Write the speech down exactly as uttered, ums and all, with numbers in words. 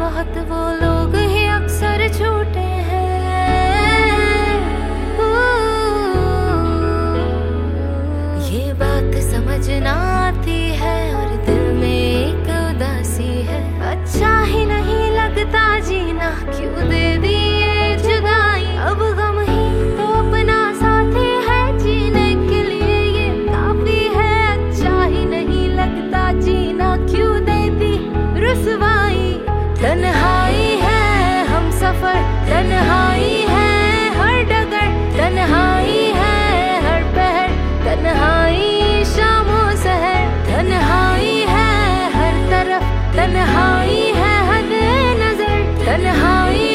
बहुत वो लोग ही अक्सर छूटे हैं। ये बात समझ ना आती है और दिल में एक उदासी है। अच्छा ही नहीं लगता जीना, क्यों दे दी ये जुदाई। अब गम ही तो अपना साथी है, जीने के लिए ये काफी है। अच्छा ही नहीं लगता जीना, क्यों दे दी रुसवाई। तन्हाई है हम सफर, तन्हाई है हर डगर, तन्हाई है हर पहर, तन्हाई शामों सहर। तन्हाई है हर तरफ, तन्हाई है हद नजर, तन्हाई